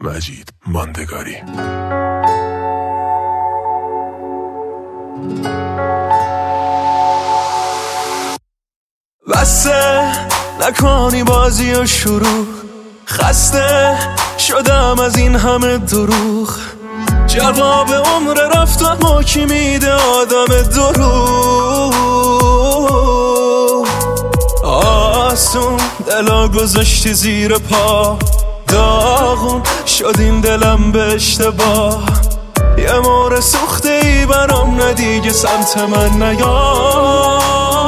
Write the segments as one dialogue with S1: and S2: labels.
S1: مجید ماندگاری.
S2: بسه نکنی بازی و شروع، خسته شدم از این همه دروغ. جواب عمر رفتم و کی میده آدم دروغ. آسون دلا گذاشتی زیر پا، داغون شد این دلم به اشتباه. یه مور سوخته ای برام ندیگه سمت من نیا.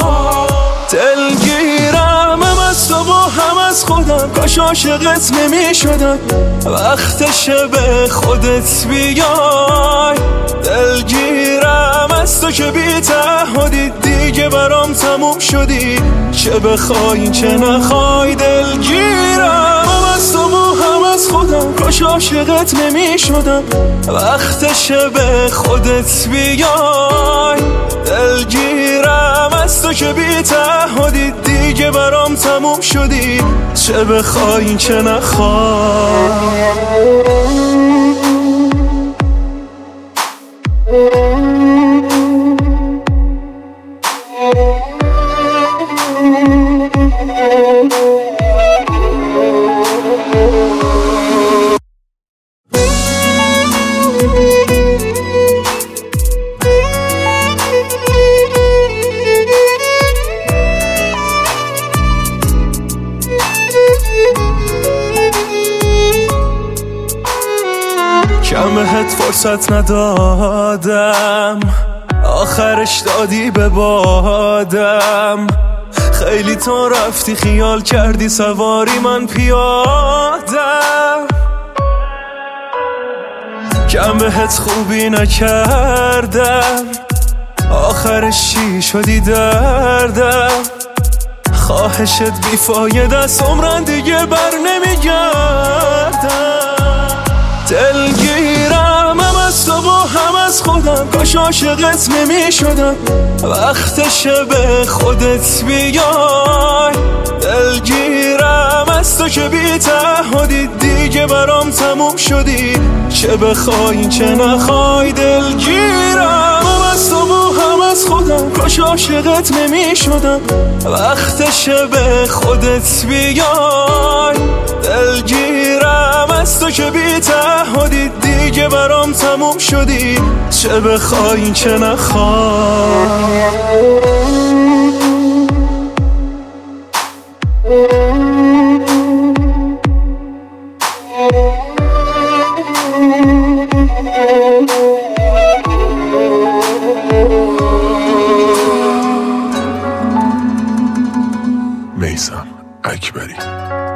S2: دلگیرم هم از تو و هم از خودم، کاش عاشقت نمی شدم وقتشه به خودت بیای. دلگیرم از تو که بی تعهدی دیگه برام تموم شدی، چه بخوای چه نخوای. دلگیرم هم از تو و هم از خودم، کاش عاشقت نمی شدم وقتشه به خودت بیای. دلگیرم از تو که بی تعهدی دیگه برام تموم شدی، چه بخوای چه نخوای. کم بهت فرصت ندادم، آخرش دادی به بادم. خیلی تو رفتی خیال کردی سواری من پیادم. کم بهت خوبی نکردم، آخرش چی شدی دردم. خواهشت بیفاید است عمرن دیگه بر نمیگردم. دلگیرم هم از تو و هم از خودم، کاش عاشقت نمی شدم وقتشه به خودت بیای. دلگیرم از تو که بی تعهدی دیگه برام تموم شدی، چه بخوای چه نخوای. دلگیرم هم از تو و هم از خودم، کاش عاشقت نمی شدم وقتشه به خودت بیای. دلگیرم از تو که بی تعهدی دیگه برام تموم شدی، چه بخوای چه نخوای.
S1: میثم اکبری.